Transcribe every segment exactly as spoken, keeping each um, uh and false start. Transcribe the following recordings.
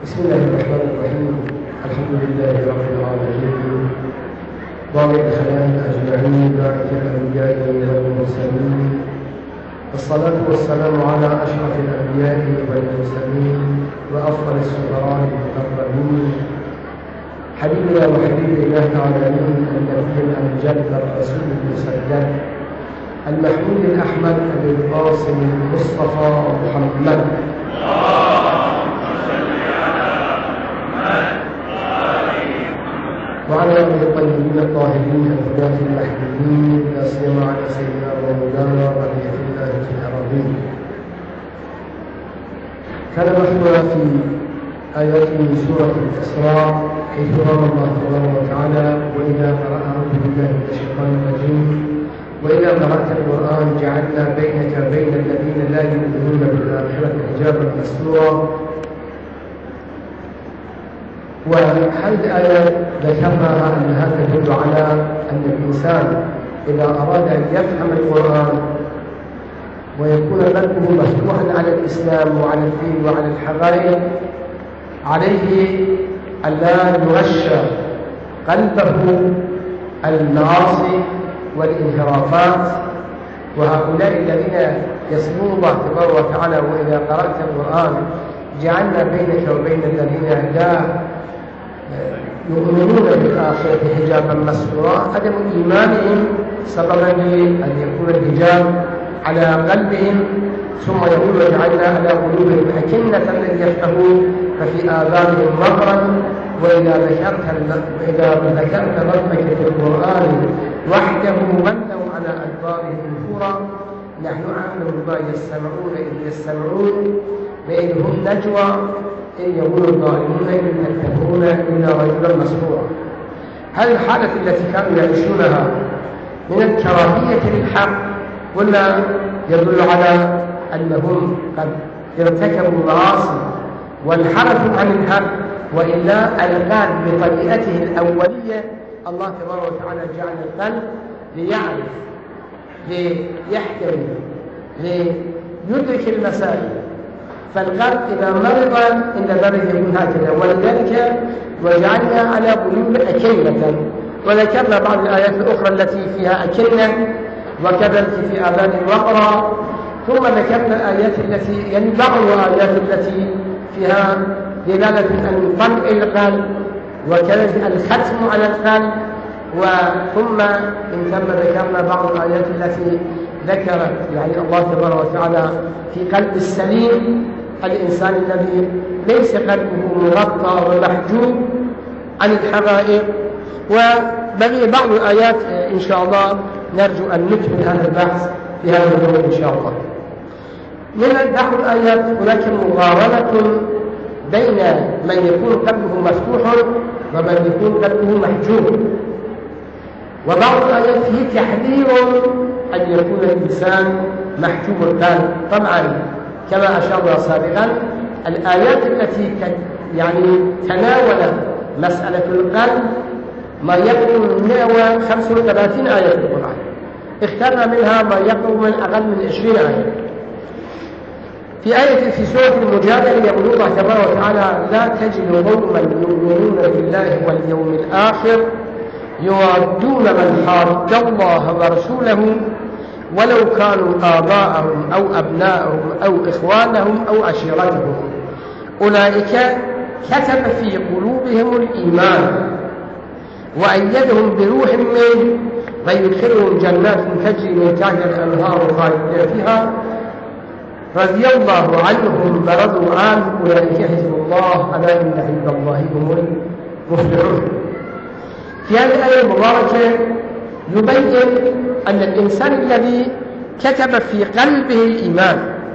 بسم الله الرحمن الرحيم. الحمد لله رب العالمين، ضامن الخلائق أجمعين، باعث الأنبياء والمرسلين، والصلاة والسلام على أشرف الأنبياء والمرسلين وأفضل السفراء المقربين، حبيبنا وحبيب الله العالمين، النبي الأمجد الرسول المسدد المحمود الأحمد أبي القاسم المصطفى محمد وعلى آله الطيبين الطاهرين الهداة المحمودين، لا سيما على سيدنا ومولانا بقية الله العظيم. كان نحن في آيات من سورة الإسراء حيث قال الله تبارك وتعالى: وإذا قرأ أعوذ بالله من الشيطان الرجيم وإذا قرأت القرآن جعلنا بينك وبين الذين لا يؤمنون بالآخرة حجابا مستورا. وهذه الآية ذكرناها أنها تدل على أن الإنسان إذا أراد أن يفهم القرآن ويكون قلبه مفتوحا على الإسلام وعلى الدين وعلى الحقائق، عليه أن لا يغشى قلبه المعاصي والانحرافات. وهؤلاء الذين يسمون الله تبارك وتعالى: وإذا قرأت القرآن جعلنا بينك وبين الذين لا يؤمنون بالآخرة حجابا مستورا، عدم إيمانهم سببا لأن يكون الحجاب على قلبهم. ثم يقول: وجعلنا على قلوبهم أكنة أن يفقهوا ففي آذانهم وقرا وإذا ذكرت وإذا ذكرت ربك في القرآن وحده ولوا على أدبارهم نفورا. نحن أعلم بما يستمعون إذ يستمعون وإذ هم نجوى إن يقول الظالمون إن يتبعون إلا رجلا مسحورا. هذه الحالة التي كانوا يعيشونها من الكراهية للحق ولا يدل على أنهم قد ارتكبوا معاصي وانحرفوا عن الحق، وإلا القلب بطبيعته الأولية الله تبارك وتعالى جعل القلب ليعرف، ليحتوي، ليدرك المسائل. فالقلب إذا مرض إن ذلك يكون هكذا، ولذلك وجعلنا على قلوب أكنة. وذكرنا بعض الآيات الأخرى التي فيها أكنة، وكذلك في آذان وقرا. ثم ذكرنا الآيات التي يعني بعض الآيات التي فيها دلالة عن طمع القلب وكذلك الختم على القلب. وثم إن ثم ذكرنا بعض الآيات التي ذكرت يعني الله تبارك وتعالى في قلب السليم، الإنسان الذي ليس قلبه مغطى ومحجوب عن الحقائق. وبقي بعض الآيات إن شاء الله نرجو أن نكمل هذا البحث في هذا اليوم إن شاء الله. من بعض الآيات هناك مقارنة بين من يكون قلبه مفتوح ومن يكون قلبه محجوب. وبعض الآيات فيه تحذير أن يكون الإنسان محجوب القلب. طبعا كما أشرنا سابقا الآيات التي يعني تناولت مسألة القلب ما يقرب من مئة وخمسة وثلاثين آية في القرآن، اخترنا منها ما يقرب من أقل من عشرين آية. في آية في سورة المجادلة يقول الله تبارك وتعالى: لا تجد قوما يؤمنون بالله واليوم الآخر يودون من حاد الله ورسوله ولو كانوا آباءهم أو أبناءهم أو إخوانهم أو عشيرتهم أولئك كتب في قلوبهم الإيمان وأيدهم بروح منه ويدخلهم جنات تجري من تحتها الأنهار خالدين فيها رضي الله عنهم ورضوا عنه أولئك حزب الله ألا إن حزب الله هم المفلحون. في هذه الآية المباركة يبين أن الإنسان الذي كتب في قلبه الإيمان،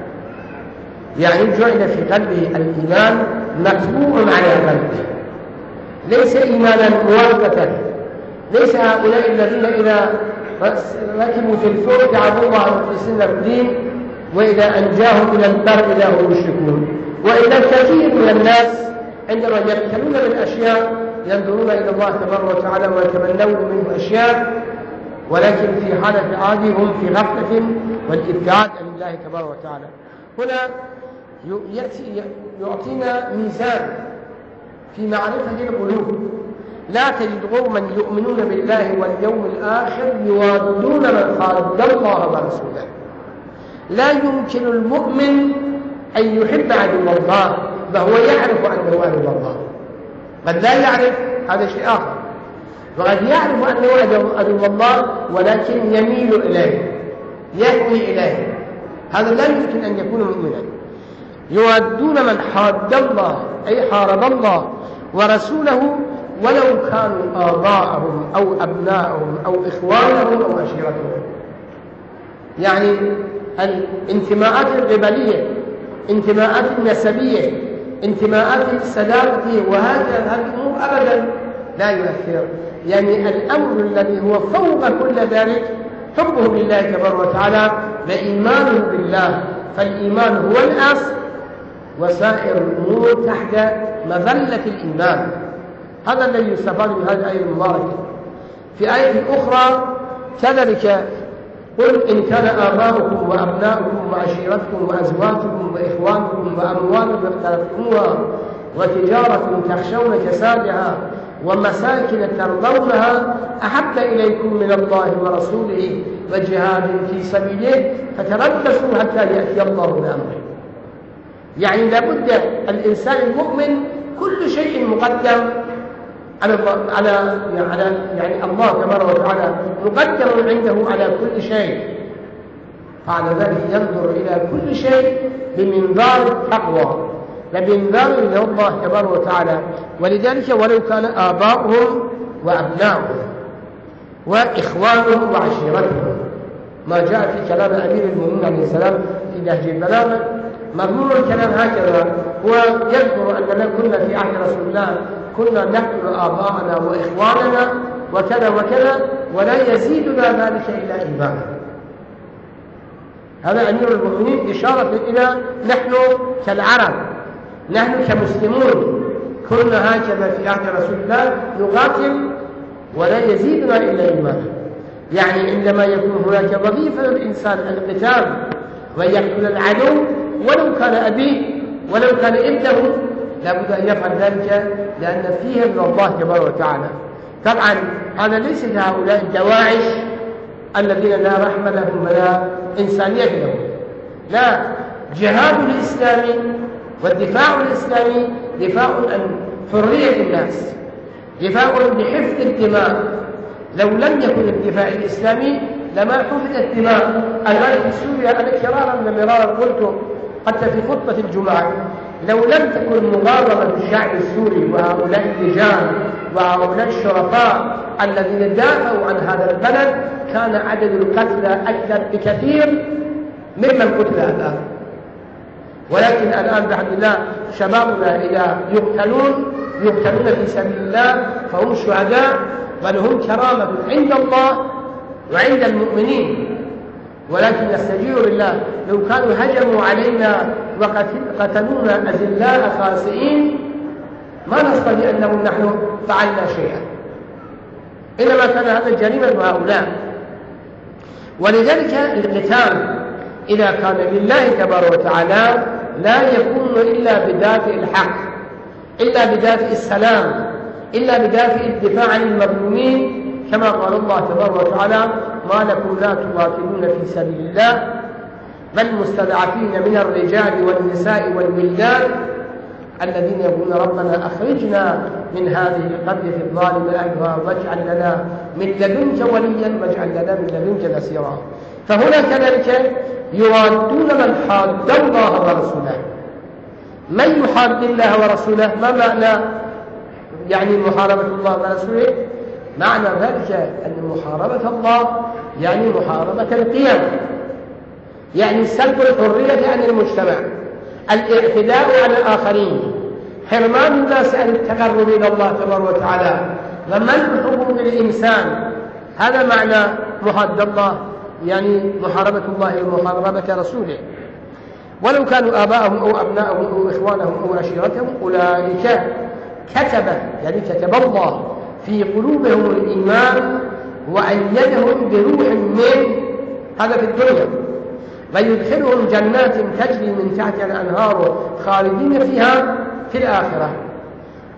يعني جعل في قلبه الإيمان مطبوع على قلبه، ليس إيمانا مؤقتا، ليس هؤلاء الذين إذا ركبوا في الفلك دعوا الله مخلصين له الدين وإذا أنجاهم إلى البر إذا هم يشركون. وإذا الكثير من الناس عندما يبتلون بالأشياء ينظرون إلى الله تبارك وتعالى ويتمنون منه أشياء، ولكن في حالة عادي هم في غفلة والإبتعاد عن الله تبارك وتعالى. هنا يأتي يعطينا ميزان في معرفة القلوب. لا تجد قوما يؤمنون بالله واليوم الآخر يوادون من خالد الله ورسوله. لا يمكن المؤمن أن يحب عدو الله فهو يعرف أنه عدو الله، قد لا يعرف، هذا شيء آخر، وقد يعرف أنه عدو الله ولكن يميل إليه يهوي إليه، هذا لا يمكن أن يكون مؤمنا. يوادون من حاد الله أي حارب الله ورسوله ولو كانوا آباءهم أو أبناءهم أو إخوانهم أو عشيرتهم. يعني الانتماءات القبلية، انتماءات النسبية، انتماءات الصداقة، وهذا الأمور أبدا لا يؤثر. يعني الأمر الذي هو فوق كل ذلك حبه بالله تبارك وتعالى وإيمانه بالله، فالإيمان هو الأصل وسائر الأمور تحت مظلة الإيمان. هذا الذي يستفاد من هذه الآية المباركة. في آية أخرى كذلك قل إن كان آباؤكم وأبناؤكم وعشيرتكم وأزواجكم وإخوانكم وأموال اقترفتموها وتجارة تخشون كسادها ومساكن ترضونها أحب إليكم من الله ورسوله وجهاد في سبيله فتربصوا حتى يأتي الله بأمره. يعني لابد الإنسان المؤمن كل شيء مقدم على على على يعني الله تبارك وتعالى مقدم عنده على كل شيء، فعلى ذلك ينظر إلى كل شيء بمنظار التقوى وبمنظار إلى الله تبارك وتعالى. ولذلك ولو كان آباؤهم وأبناؤهم وإخوانهم وعشيرتهم، ما جاء في كلام أمير المؤمنين عليه السلام في نهج البلاغة مضمون الكلام هكذا، هو يذكر أننا كنا في عهد رسول الله كنا نقتل آباءنا وإخواننا وكذا وكذا ولا يزيدنا ذلك إلا إيمانا. هذا أمير المؤمنين إشارة إلى نحن كالعرب، نحن كمسلمون كنا هكذا في عهد رسول الله نقاتل ولا يزيدنا إلا إيمانا. يعني عندما يكون هناك وظيفة للإنسان القتال ويقتل العدو ولو كان أبيه ولو كان ابنه لابد أن يفعل ذلك لأن فيه من الله تبارك وتعالى. طبعا هذا ليس لهؤلاء الدواعش الذين لا رحمة لهم ولا إنسانية لهم، لا، جهاد الإسلامي والدفاع الإسلامي دفاع عن حرية الناس، دفاع بحفظ الدماء. لو لم يكن الدفاع الإسلامي لما حفظ الدماء. الآن في سوريا أنا كرارا ومرارا قلت حتى في خطبة الجمعة، لو لم تكن مغاربة الشعب السوري وهؤلاء الرجال وهؤلاء الشرفاء الذين دافعوا عن هذا البلد كان عدد القتلى أكثر بكثير ممن قتل الآن. ولكن الآن بحمد الله شبابنا إذا يقتلون يقتلون في سبيل الله فهم شهداء ولهم كرامة عند الله وعند المؤمنين. ولكن نستجير بالله لو كانوا هجموا علينا وقتلونا أذلاء خاسئين ما نستطيع أنهم نحن فعلنا شيئا، إنما كان هذا جريمة هؤلاء. ولذلك القتال إذا كان لله تبارك وتعالى لا يكون إلا بدافع الحق، إلا بدافع السلام، إلا بدافع الدفاع عن المظلومين، كما قال الله تبارك وتعالى ما لكم لا تقاتلون في سبيل الله والمستضعفين من الرجال والنساء والولدان الذين يقولون ربنا أخرجنا من هذه القرية الظالمة أهلها واجعل لنا من لدنك وليا واجعل لنا من لدنك نصيرا. فهنا كذلك يوادون من حاد الله ورسوله. من يحاد الله ورسوله ما معنى يعني محاربة الله ورسوله؟ معنى ذلك أن محاربة الله يعني محاربة القيم، يعني سلب الحرية عن المجتمع، الاعتداء على الآخرين، حرمان الناس عن التقرب إلى الله تبارك وتعالى، ومنع حقوق الإنسان. هذا معنى محاربة الله، يعني محاربة الله ومحاربة رسوله. ولو كانوا آباءهم أو أبناءهم أو إخوانهم أو عشيرتهم أولئك كتب يعني كتب الله في قلوبهم الإيمان وأيدهم بروح منه، هذا في الدنيا، ويدخلهم جنات تجري من تحتها الأنهار خالدين فيها في الآخرة.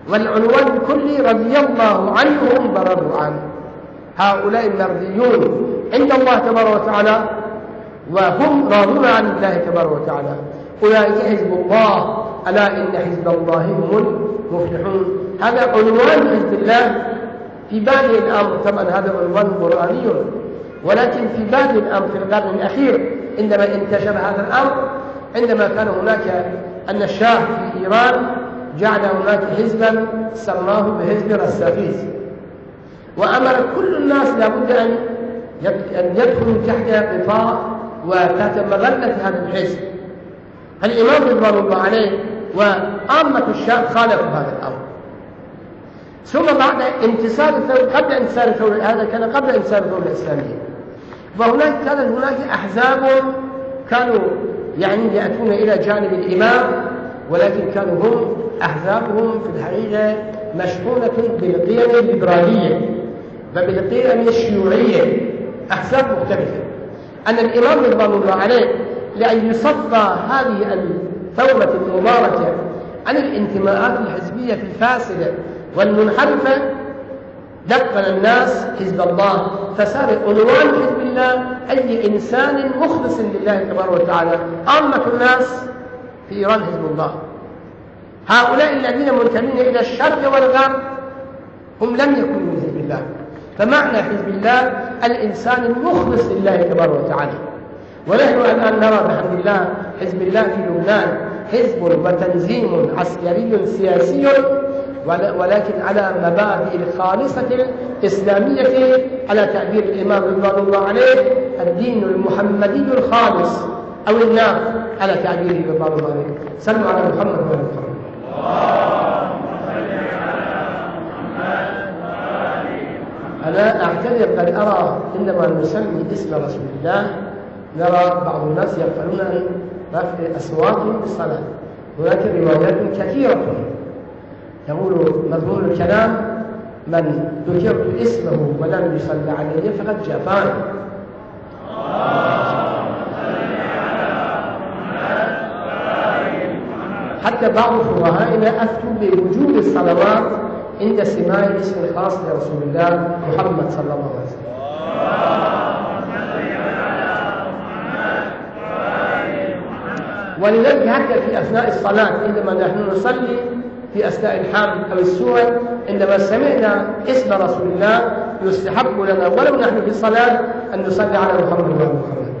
والعنوان الكلي رضي الله عنهم ورضوا عنه. هؤلاء المرضيون عند الله تبارك وتعالى وهم راضون عن الله تبارك وتعالى. أولئك حزب الله ألا إن حزب الله هم المفلحون. هذا عنوان حزب الله في بادئ الأمر. طبعا هذا عنوان قرآني، ولكن في بادئ الأمر في القرن الأخير عندما انتشر هذا الأمر، عندما كان هناك أن الشاه في إيران جعل هناك حزبا سماه بحزب رسافيز، وأمر كل الناس لابد أن يدخلوا تحت قطاع وتحت مظلة هذا الحزب. الإمام رضوان الله عليه وعامة الشام خالفوا هذا الأمر. ثم بعد انتصار الثورة، قبل انتصار الثورة، هذا كان قبل انتصار الدولة الإسلامية، وهناك كانت هناك أحزاب كانوا يعني يأتون إلى جانب الإمام، ولكن كانوا هم أحزابهم في الحقيقة مشحونة بالقيم الليبرالية وبالقيم الشيوعية، أحزاب مختلفة. أن الإمام رضوان الله عليه لأن يصفى هذه الثورة المباركة عن الانتماءات الحزبية الفاسدة والمنحرفة دفن الناس حزب الله، فصار عنوان حزب الله أي إنسان مخلص لله تبارك وتعالى. عامة الناس في إيران حزب الله. هؤلاء الذين منتمين إلى الشرق والغرب هم لم يكونوا من حزب الله. فمعنى حزب الله الإنسان المخلص لله تبارك وتعالى. ونحن الآن نرى بحمد الله حزب الله في لبنان حزب وتنظيم عسكري سياسي، ولكن على مبادئ الخالصة الإسلامية على تعبير الإمام رضوان الله عليه الدين المحمدي الخالص أو النار على تعبيره رضوان الله عليه. سلموا على محمد وعلى محمد. أنا أعتذر قد أرى عندما نسمي اسم رسول الله نرى بعض الناس يغفلون عن رفع أصواتهم بالصلاة. هناك روايات كثيرة يقول مضمون الكلام من ذكرت اسمه ولم يصلى عليه فقد جفاني. حتى بعض فقهائنا أفتوا بوجوب الصلوات عند سماع الاسم الخاص لرسول الله محمد صلى الله عليه وسلم. ولذلك حتى في أثناء الصلاة عندما نحن نصلي في أثناء الحمد أو السورة عندما سمعنا اسم رسول الله يستحب لنا ولو نحن في الصلاة أن نصلي على محمد وعلى محمد.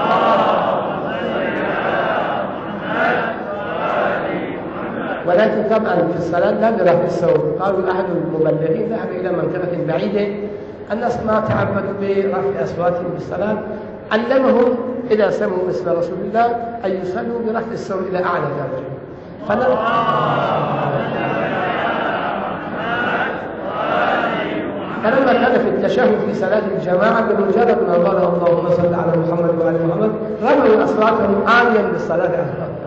ولكن طبعا في الصلاة لا برفع الصوت. قالوا أحد المبلغين ذهب إلى منطقة بعيدة، الناس ما تعبدوا برفع أصواتهم بالصلاة، علمهم إذا سمعوا اسم رسول الله أن يصلوا برفع الصوت إلى أعلى درجة. فلما كان في التشهد في صلاة الجماعة بمجرد ما قال اللهم صل على محمد وعلى محمد رفعوا أصواتهم عاليا بالصلاة على الله.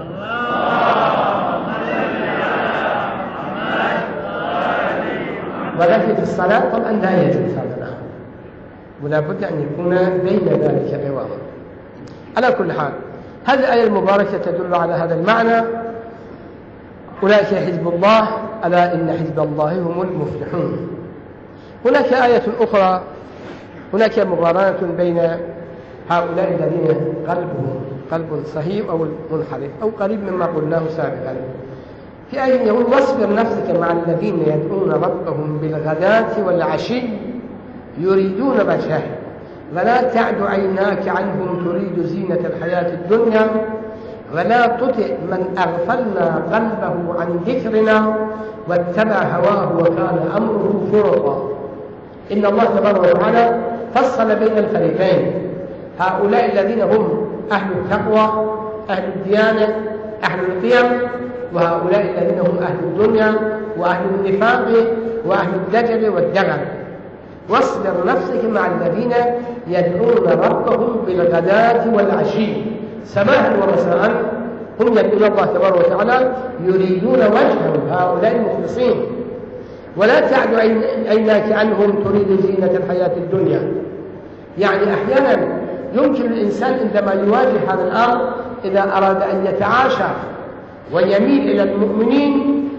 ولكن في الصلاة طبعا لا يجوز هذا الأمر، ولا بد أن يكون بين ذلك عوضا. على كل حال هذه الآية المباركة تدل على هذا المعنى. أولئك حزب الله ألا إن حزب الله هم المفلحون. هناك آية أخرى، هناك مقارنة بين هؤلاء الذين قلبهم قلب صحيح أو منحرف أو قريب مما قلناه سابقا. في آية يقول واصبر نفسك مع الذين يدعون ربهم بالغداة والعشي يريدون وجهه ولا تعد عيناك عنهم تريد زينة الحياة الدنيا ولا تطع من أغفلنا قلبه عن ذكرنا واتبع هواه وكان أمره فرطا. إن الله تبارك وتعالى فصل بين الفريقين، هؤلاء الذين هم أهل التقوى أهل الديانة أهل القيم، وهؤلاء الذين هم أهل الدنيا وأهل النفاق وأهل الدجل والدغل. واصبر نفسك مع الذين يدعون ربهم بالغداة والعشي سماحا ومساء هم يدعون الله تبارك وتعالى يريدون وجهه، هؤلاء المخلصين. ولا تعد عيناك عنهم تريد زينة الحياة الدنيا. يعني أحيانا يمكن الإنسان عندما يواجه هذا الأمر إذا أراد أن يتعاشى ويميل إلى المؤمنين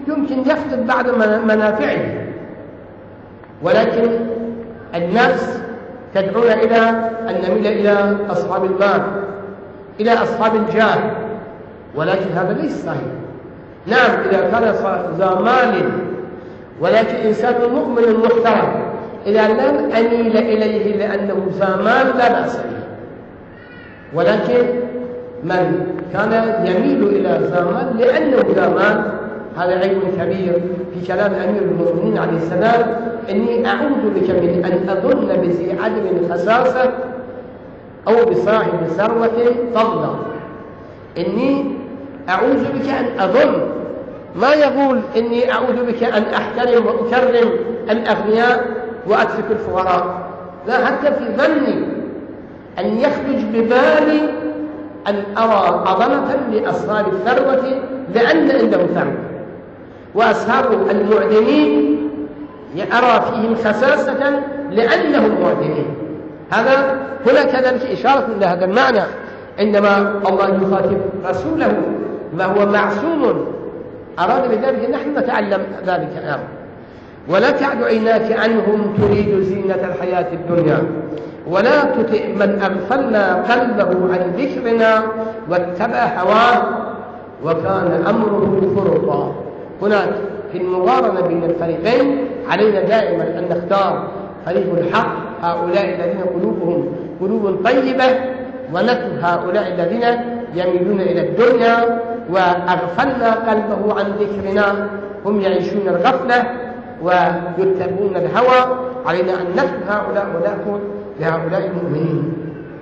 يمكن يفقد بعض منافعه، ولكن النفس تدعونا إلى أن نميل إلى أصحاب المال، إلى أصحاب الجاه، ولكن هذا ليس صحيح. نعم إذا كان ذا مال ولكن إنسان مؤمن محترم، إذا لم أميل إليه لأنه ذا مال لا بأس به، ولكن من كان يميل إلى ذا مال لأنه ذا مال هذا عيب كبير. في كلام أمير المؤمنين عليه السلام: إني أعوذ بك من أن أظن بذي عدل خساسة أو بصاحب ثروة فضلا. إني أعوذ بك أن أظن، ما يقول إني أعوذ بك أن أحترم وأكرم الأغنياء وأترك الفقراء، لا، حتى في ظني أن يخرج ببالي أن أرى عظمة لأصحاب الثروة لأن عندهم ثروة، وأصحاب المعدمين أرى فيهم خساسة لأنهم معدمين. هذا هنا كذلك إشارة إلى هذا المعنى عندما الله يخاطب رسوله ما هو معصوم، أراد بذلك نحن نتعلم ذلك الأمر. ولا تعد عيناك عنهم تريد زينة الحياة الدنيا ولا تطع من أغفلنا قلبه عن ذكرنا واتبع هواه وكان أمره فرطا. هناك في المقارنة بين الفريقين علينا دائما أن نختار فريق الحق، هؤلاء الذين قلوبهم قلوب طيبة، ونترك هؤلاء الذين يميلون إلى الدنيا وأغفلنا قلبه عن ذكرنا، هم يعيشون الغفلة ويتبعون الهوى. علينا أن نترك هؤلاء ونأخذ لهؤلاء المؤمنين.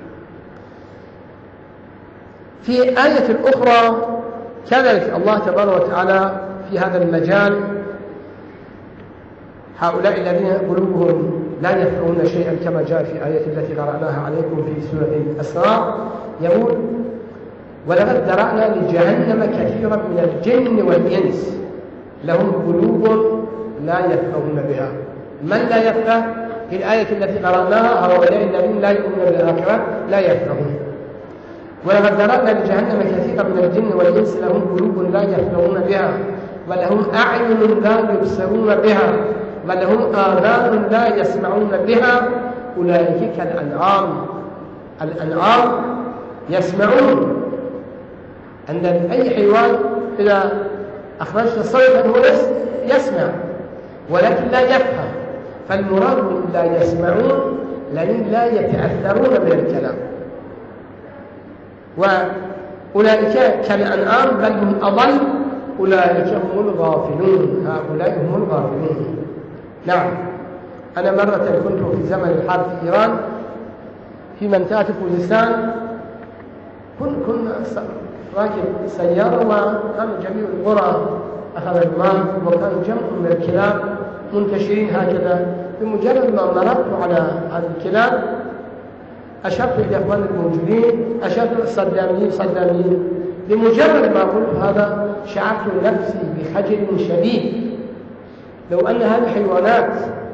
في آية أخرى كذلك الله تبارك وتعالى في هذا المجال: هؤلاء الذين قلوبهم لا يفقهون شيئا، كما جاء في آية التي قرأناها عليكم في سورة الإسراء، يقول: ولقد ذرأنا لجهنم كثيرا من الجن والإنس لهم قلوب لا يفقهون بها. من لا يفقه؟ في الآية التي قرأناها هؤلاء الذين لا يؤمنون بالآخرة لا يفقهون. ولقد ذرأنا لجهنم كثيرا من الجن والإنس لهم قلوب لا يفقهون بها ولهم أعين لا يبصرون بها ولهم آذان لا يسمعون بها أولئك كالأنعام. الأنعام يسمعون، عند أي حيوان إذا أخرجت صوتا هو يسمع ولكن لا يفهم، فالمراد لا يسمعون لأن لا يتأثرون بالكلام. وأولئك كالأنعام بل هم أضل أولئك هم الغافلون. هؤلاء هم الغافلون. نعم، أنا مرة كنت في زمن الحرب في إيران في منطقة خوزستان، كنا راكب سيارة وكان جميع القرى أخذ الماء وكان جمع من الكلاب منتشرين هكذا. بمجرد ما مررت على هذه الكلاب أشرت إلى أخوان الموجودين، أشرت صدامين صدامين. بمجرد ما قلت هذا شعرت نفسي بخجل شديد. لو أن هذه الحيوانات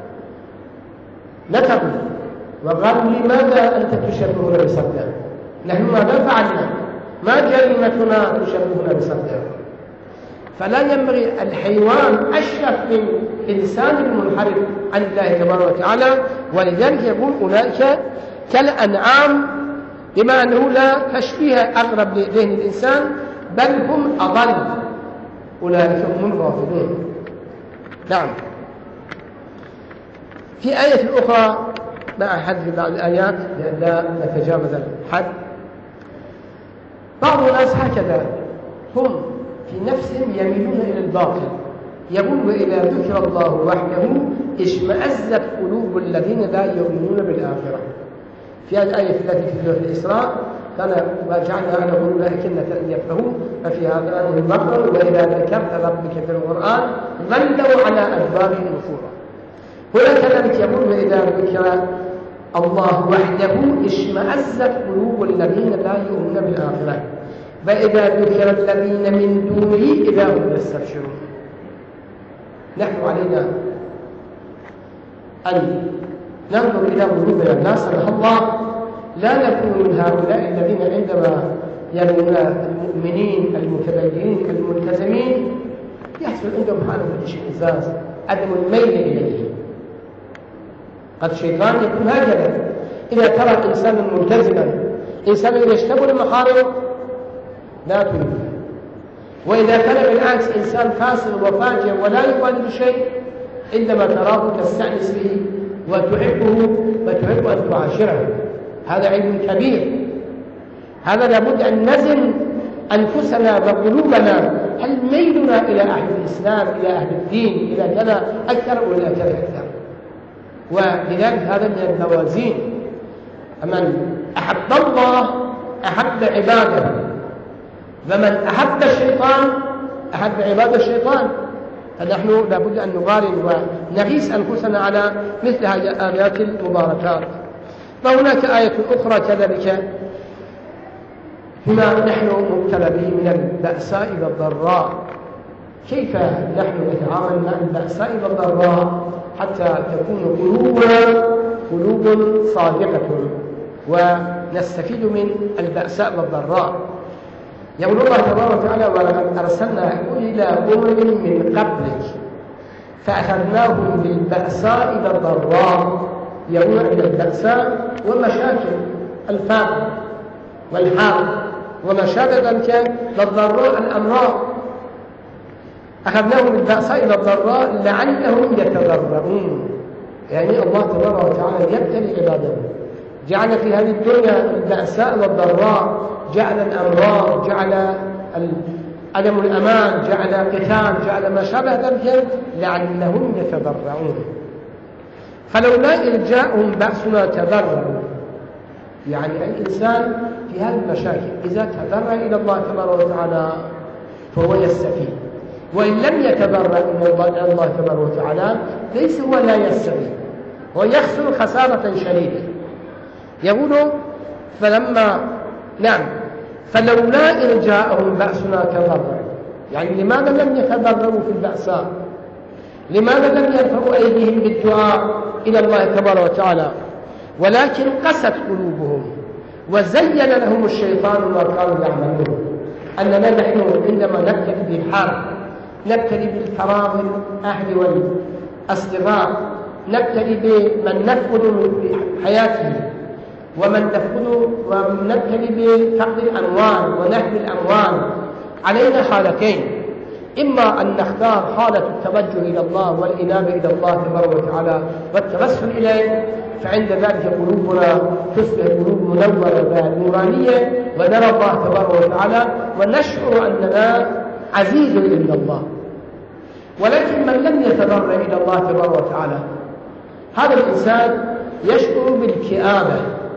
نتقوا وقالوا لي: ماذا أنت تشبهون بصدام؟ نحن ماذا فعلنا؟ ما جريمتنا تشبهنا بصدام؟ فلا ينبغي. الحيوان أشرف من إنسان المنحرف عن الله تبارك وتعالى، ولذلك يقول: أولئك كالأنعام، بما أنه لا تشبيه أقرب لذهن الإنسان بل هم أضل أولئك هم الغافلون. نعم. في آية أخرى مع حذف بعض الآيات لئلا نتجاوز الحد، بعض الناس هكذا هم في نفسهم يميلون إلى الباطل، يقول: وإذا ذكر الله وحده اشمأزت قلوب الذين لا يؤمنون بالآخرة. في هذه الآية التي في سورة الإسراء كان وجعلنا على قلوب أكنة أن يفقهوا، ففي هذا الآية المقر: وإذا ذكرت ربك في القرآن ظلوا على أدبارهم نفورا. هنا كذلك يقول: وإذا ذكر الله وحده اشمأزت قلوب الذين لا يؤمنون بالآخرة وإذا ذكر الذين من دونه إذا هم يستبشرون. نحن علينا أن ننظر إلى قلوبنا، لا سمح الله لا نكون من هؤلاء الذين عندما يرون المؤمنين المتدينين الملتزمين يحصل عندهم حالة من الاشمئزاز، عدم الميل إليه. قد الشيطان يكون هكذا، إذا ترى إنسانا ملتزما، إنسانا يجتنب المحارم لا تريده، وإذا كان بالعكس إنسان فاسق وفاجر ولا يبالي بشيء، عندما تراه تستأنس به وتحبه وتحب أن تعاشره. هذا علم كبير. هذا لابد أن نزن أنفسنا وقلوبنا، هل ميلنا إلى أهل الإسلام، إلى أهل الدين، إلى كذا أكثر ولا كذا أكثر؟ ولذلك هذا من الموازين. من أحب الله أحب عباده، ومن أحب الشيطان أحب عباد الشيطان. فنحن لابد أن نقارن ونقيس أنفسنا على مثل هذه الآيات المباركات. وهناك آية أخرى كذلك فيما نحن مبتلى به من البأساء والضراء، كيف نحن نتعامل مع البأساء والضراء حتى تكون قلوبنا قلوب صادقة ونستفيد من البأساء والضراء. يقول الله تبارك وتعالى: ولقد أرسلنا إلى أمم من قبلك فأخذناهم بالبأساء والضراء. يقول إلى البأساء والمشاكل، الفقر والحرب وما شابه ذلك، والضراء الأمراض. أخذناهم بالبأساء والضراء لعلهم يتضرعون. يعني الله تبارك وتعالى يبتلي عباده، جعل في هذه الدنيا البأساء والضراء، جعل الأمراض، جعل عدم الأمان، جعل قتال، جعل ما شابه ذلك لعلهم يتضرعون. فلولا إذ جاءهم بأسنا تضرعوا، يعني الإنسان في هذه المشاكل إذا تضرع إلى الله تبارك وتعالى فهو يستفيد، وإن لم يتضرع إلى الله تبارك وتعالى ليس هو لا يستفيد، ويخسر خسارة شديدة. يقول فلما نعم فلولا إذ جاءهم بأسنا تضرعوا، يعني لماذا لم يتضرعوا في البأساء؟ لماذا لم يرفعوا أيديهم بالدعاء إلى الله تبارك وتعالى؟ ولكن قست قلوبهم وزين لهم الشيطان ما كانوا يعملون. أننا نحن عندما نبتلي بالحرب، نبتلي بالفراغ الأهل والأصدقاء، نبتلي بمن نفقد حياته ومن نفقد ونبتلي بفقد الأموال ونهب الأموال، علينا حالتين: إما أن نختار حالة التوجه إلى الله والإنابة إلى الله تبارك وتعالى والتوسل إليه، فعند ذلك قلوبنا تصبح قلوب منورة نورانية، ونرى الله تبارك وتعالى ونشعر أننا عزيز عند الله. ولكن من لم يتضرع إلى الله تبارك وتعالى، هذا الإنسان يشعر بالكآبة،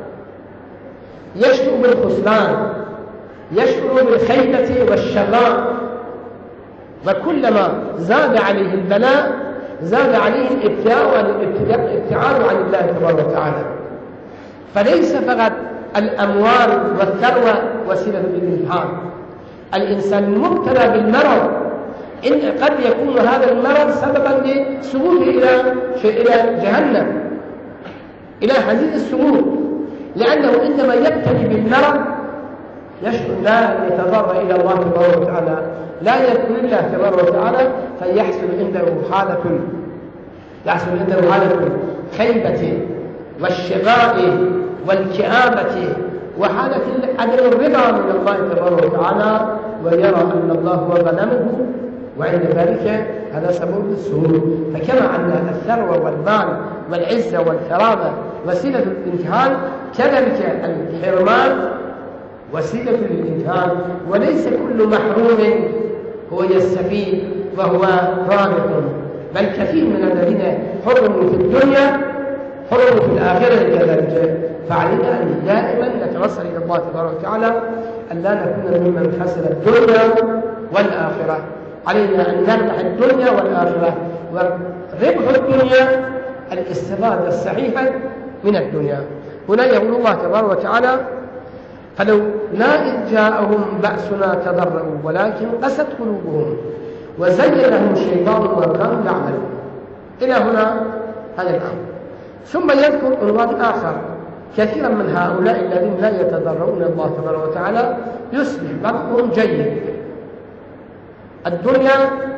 يشعر بالخسران، يشعر بالخيبة والشقاء، وكلما زاد عليه البلاء زاد عليه الابتعاد عن الله تبارك وتعالى. فليس فقط الأموال والثروة وسيلة للامتحان. الإنسان المبتلى بالمرض إن قد يكون هذا المرض سببا لسقوطه إلى إلى جهنم، إلى حديد السموم، لأنه عندما يبتلي بالمرض يشعر لا يتضرع إلى الله تبارك وتعالى، لا يذكر الله تبارك وتعالى، فيحصل عنده حالة يحصل عنده حالة الخيبة والشقاء والكآبة وحالة عدم الرضا من الله تبارك وتعالى، ويرى أن الله هو غنمه، وعند ذلك هذا سبب السهول. فكما أن الثروة والمال والعزة والكرامة وسيلة الامتحان، كذلك الحرمان وسيلة للامتحان، وليس كل محروم هو يستفيد وهو رابط، بل كثير من الذين حرموا في الدنيا حرموا في الآخرة كذلك. فعلينا أن دائما نتوسل إلى الله تبارك وتعالى أن لا نكون ممن خسر الدنيا والآخرة. علينا أن نربح الدنيا والآخرة، وربح الدنيا الاستفادة الصحيحة من الدنيا. هنا يقول الله تبارك وتعالى: فلولا إذ جاءهم بأسنا تضرعوا ولكن قست قلوبهم وزين لهم الشيطان ما كانوا يعملون. إلى هنا هذا الأمر. ثم يذكر عنوان آخر: كثيرا من هؤلاء الذين لا يتضرعون الله تبارك وتعالى يصبح وضعهم جيد، الدنيا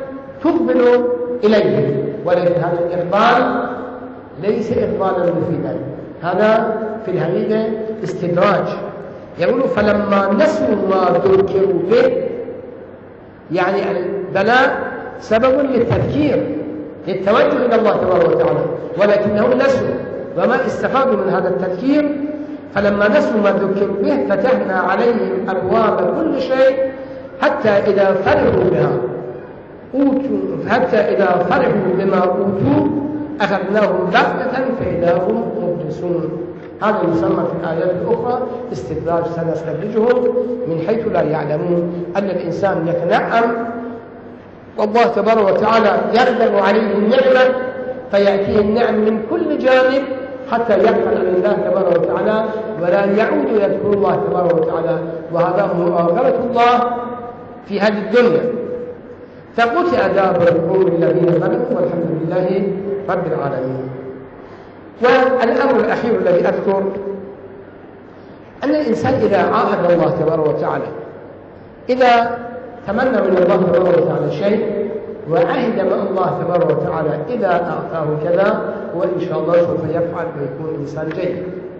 تقبل إليه. ولكن هذا الإقبال ليس إقبالا مفيدا، هذا في الحقيقة استدراج. يقول فلما نسوا ما ذكروا به، يعني البلاء سبب للتذكير للتوجه إلى الله تبارك وتعالى، ولكنهم نسوا وما استفادوا من هذا التذكير. فلما نسوا ما ذكروا به فتحنا عليهم أبواب كل شيء حتى إذا فرحوا بها أوتوا حتى إذا فرحوا بما أوتوا أخذناهم بغتة فإذا هم مبلسون. هذا يسمى في الآيات الأخرى استدراج، سنستدرجهم من حيث لا يعلمون. أن الإنسان يتنعم والله تبارك وتعالى يقدر عليه النعمة فيأتيه النعم من كل جانب حتى يغفل عن الله تبارك وتعالى ولا يعود يذكر الله تبارك وتعالى، وهذا مؤاخرة الله في هذه الدنيا. فقطع دابر القوم الذين ظلموا والحمد لله رب العالمين. والأمر الأخير الذي أذكر أن الإنسان إذا عاهد الله تبارك وتعالى، إذا تمنى من الله تبارك وتعالى شيء وعهد مع الله تبارك وتعالى إذا أعطاه كذا وإن شاء الله سوف يفعل ويكون إنسان جيد،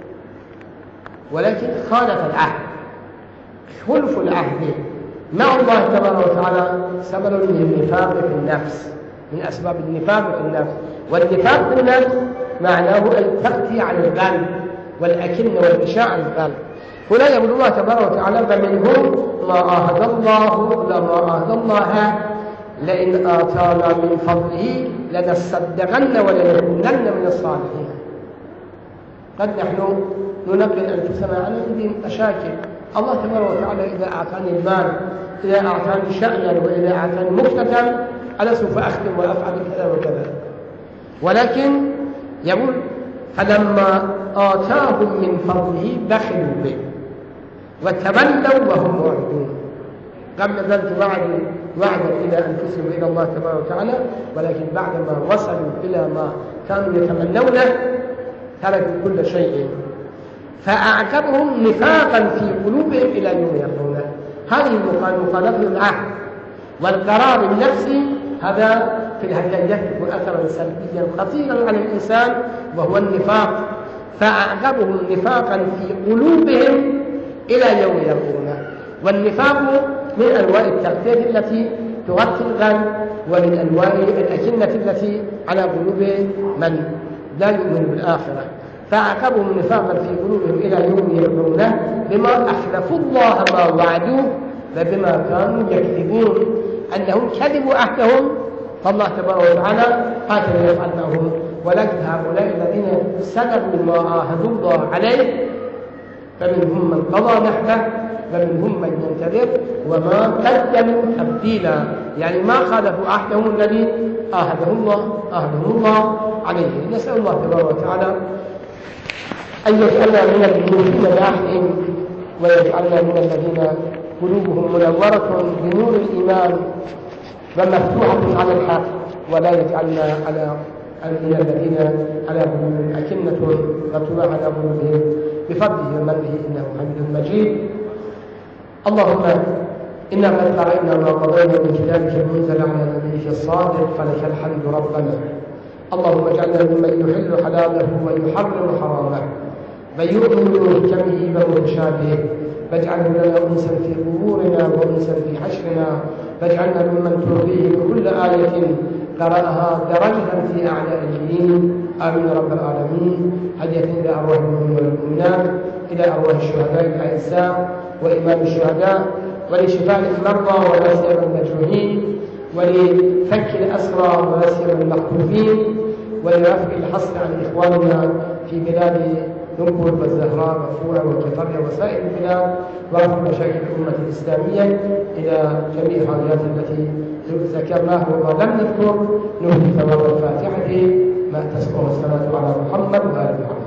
ولكن خالف العهد. خلف العهد مع الله تبارك وتعالى سبب من النفاق في النفس، من أسباب النفاق في النفس. والنفاق في النفس معناه التغطية عن القلب والأكن والغشاء عن القلب. هنا يقول الله تبارك وتعالى فمنهم ما عاهد الله لما عاهد الله لئن آتانا من فضله لنصدقن ولنكونن من الصالحين. قد نحن ننبه أنفسنا عن عندي مشاكل، الله تبارك وتعالى إذا أعطاني المال، إذا أعطاني شأنا، وإذا أعطاني مفتة أنا سوف أخدم وأفعل كذا وكذا. ولكن يقول فلما آتاهم من فضله بخلوا به وتولوا وهم معرضون. قبل ذلك وعدوا وعدا إلى أنفسهم وإلى الله تبارك وتعالى، ولكن بعدما وصلوا إلى ما كانوا يتمنونه تركوا كل شيء فأعقبهم نفاقا في قلوبهم إلى يوم يلقونه. هذه مخالفة العهد والقرار النفسي، هذا في الحقيقة يكتب أثرا سلبيا خطيرا على الإنسان وهو النفاق. فأعقبهم نفاقا في قلوبهم إلى يوم يلقونه. والنفاق من أنواع التغطية التي تغطي القلب، ومن أنواع الأكنة التي على قلوب من لا يؤمن بالآخرة. فأعقبهم نفاقا في قلوبهم إلى يوم يلقونه بما أخلفوا الله ما وعدوه وبما كانوا يكذبون، أنهم كذبوا عهدهم فالله تبارك وتعالى هكذا يفعل معهم. ولكن هؤلاء الذين سلموا ما عاهدوا الله عليه فمنهم من قضى نحبه ومنهم من ينتظر وما قدموا تبديلا، يعني ما خالفوا عهدهم الذي عاهدهم الله عاهدهم الله عليه. نسأل الله تبارك وتعالى أن يجعلنا من المؤمنين بعهدهم ويجعلنا من الذين قلوبهم منورة بنور الإيمان ومفتوحة على الحق، ولا يجعلنا على من الذين على قلوبهم أكنة مفتوحة على قلوبهم بفضله ومنه إنه حميد مجيد. اللهم إنا قد قرأنا ما قضينا من كتابك المنزل على نبيك الصادق فلك الحمد ربنا. اللهم اجعلنا ممن يحل حلاله ويحرم حرامه ويؤمن بمحكمه ومتشابهه، واجعله لنا أنسا في قبورنا وأنسا في حشرنا، واجعلنا ممن ترضيه بكل آية قرأها درجة في أعلى الدين. آمين رب العالمين. هدية إلى أرواح المؤمنين والمؤمنات، إلى أرواح الشهداء الأعزاء وإمام الشهداء، ولشفاء المرضى ولا سيما المجروحين، ولفك الأسرى ولا سيما المخطوفين، ولرفع الحصر عن إخواننا في بلاد نمبر والزهراء وفوع وكفرية وسائر البلاد، ورفع مشاكل الأمة الإسلامية إلى جميع الحاجات التي ذكرناها وما لم نذكر. نهدي ثواب الفاتحة ما تسقط الصلاة على محمد وآل محمد.